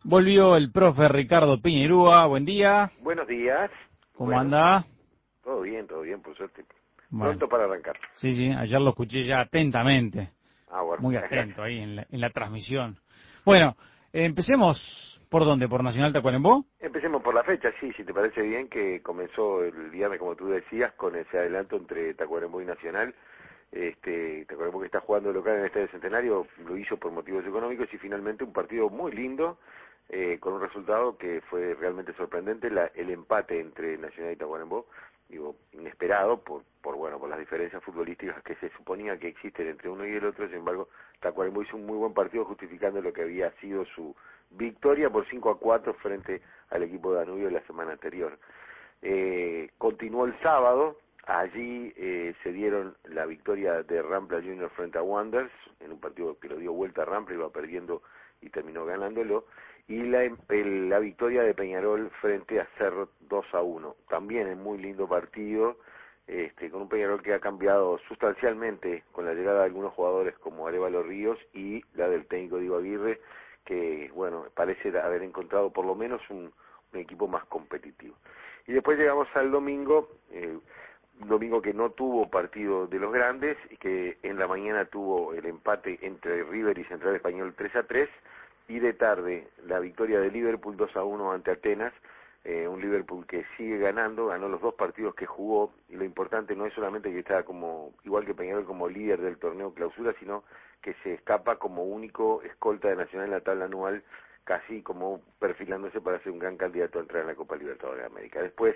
Volvió el profe Ricardo Piñerúa, buen día. Buenos días. ¿Cómo Bueno, anda? todo bien, por suerte. Bueno, Pronto para arrancar. sí, ayer lo escuché ya atentamente, Bueno, muy muchas atento gracias. ahí en la transmisión. Bueno, empecemos, ¿por dónde? ¿Por Nacional Tacuarembó? Empecemos por la fecha, sí, si te parece bien, que comenzó el viernes, como tú decías, con ese adelanto entre Tacuarembó y Nacional. Tacuarembó, que está jugando local en el Estadio Centenario, lo hizo por motivos económicos y finalmente un partido muy lindo, con un resultado que fue realmente sorprendente, el empate entre Nacional y Tacuarembó, digo, inesperado por las diferencias futbolísticas que se suponía que existen entre uno y el otro. Sin embargo, Tacuarembó hizo un muy buen partido justificando lo que había sido su victoria por 5-4 frente al equipo de Danubio la semana anterior. Continuó el sábado. Allí se dieron la victoria de Rampla Junior frente a Wanderers, en un partido que lo dio vuelta a Rampla, iba perdiendo y terminó ganándolo, y la victoria de Peñarol frente a Cerro 2-1, también en muy lindo partido, con un Peñarol que ha cambiado sustancialmente con la llegada de algunos jugadores como Arévalo Ríos y la del técnico Diego Aguirre, que bueno, parece haber encontrado por lo menos un equipo más competitivo. Y después llegamos al domingo, domingo que no tuvo partido de los grandes, y que en la mañana tuvo el empate entre River y Central Español 3-3, y de tarde la victoria de Liverpool 2-1 ante Atenas, un Liverpool que sigue ganó los dos partidos que jugó, y lo importante no es solamente que está como, igual que Peñarol, como líder del torneo clausura, sino que se escapa como único escolta de Nacional en la tabla anual, casi como perfilándose para ser un gran candidato a entrar en la Copa Libertadores de América. Después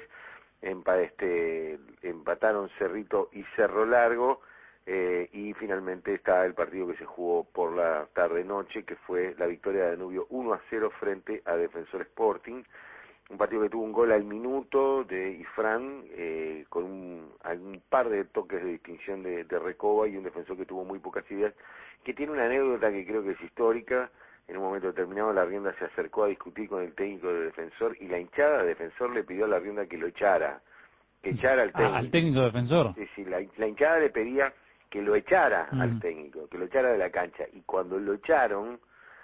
empataron Cerrito y Cerro Largo, y finalmente está el partido que se jugó por la tarde-noche, que fue la victoria de Danubio 1-0 frente a Defensor Sporting, un partido que tuvo un gol al minuto de Ifrán, con un par de toques de distinción de Recoba, y un defensor que tuvo muy pocas ideas, que tiene una anécdota que creo que es histórica. En un momento determinado la Rienda se acercó a discutir con el técnico de Defensor, y la hinchada de Defensor le pidió a la Rienda que lo echara, que echara al técnico. Al técnico defensor. Sí, la hinchada le pedía que lo echara al Mm. técnico, que lo echara de la cancha, y cuando lo echaron,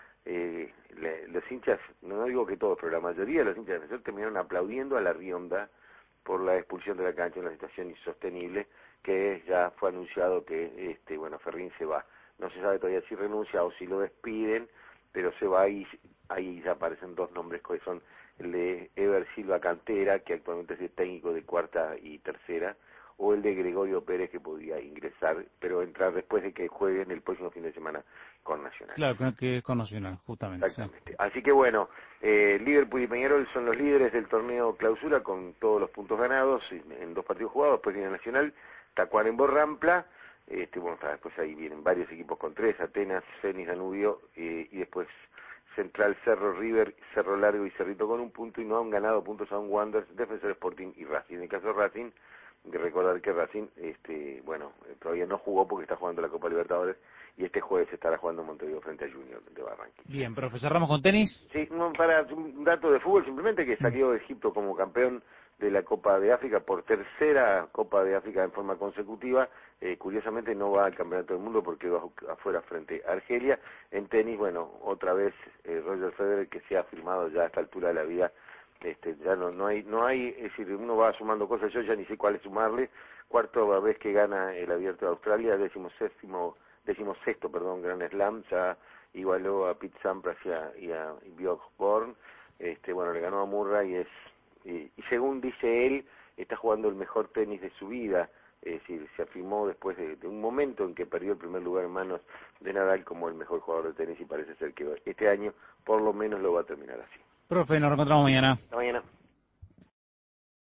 los hinchas, no digo que todos, pero la mayoría de los hinchas de Defensor terminaron aplaudiendo a la Rionda por la expulsión de la cancha en una situación insostenible, que ya fue anunciado que Ferrín se va. No se sabe todavía si renuncia o si lo despiden, pero se va, y ahí ya aparecen dos nombres que son el de Ever Silva Cantera, que actualmente es el técnico de cuarta y tercera, o el de Gregorio Pérez, que podría ingresar, pero entrar después de que jueguen el próximo fin de semana con Nacional. Claro, que es con Nacional, justamente, sí. Exactamente. Así que bueno, Liverpool y Peñarol son los líderes del torneo clausura con todos los puntos ganados en dos partidos jugados. Después viene Nacional, Tacuarembó, Rampla, después ahí vienen varios equipos con tres: Atenas, Fénix, Danubio, y después Central, Cerro, River, Cerro Largo y Cerrito con un punto, y no han ganado puntos aún Wanderers, Defensor Sporting y Racing. En el caso de Racing, de recordar que Racing todavía no jugó porque está jugando la Copa Libertadores, y este jueves estará jugando Montevideo frente a Junior de Barranquilla. Bien, profe, cerramos con tenis. Sí, para un dato de fútbol, simplemente que salió Egipto como campeón de la Copa de África por tercera Copa de África en forma consecutiva. Curiosamente no va al Campeonato del Mundo porque quedó afuera frente a Argelia. En tenis, bueno, otra vez Roger Federer, que se ha firmado ya a esta altura de la vida. Ya no hay, es decir, uno va sumando cosas, yo ya ni sé cuál es sumarle. Cuarta vez que gana el Abierto de Australia, decimosexto, Grand Slam, ya igualó a Pete Sampras y a Björn Borg. Le ganó a Murray, y según dice él, está jugando el mejor tenis de su vida. Es decir, se afirmó después de un momento en que perdió el primer lugar en manos de Nadal como el mejor jugador de tenis, y parece ser que este año por lo menos lo va a terminar así. Profe, nos reencontramos mañana. Hasta mañana.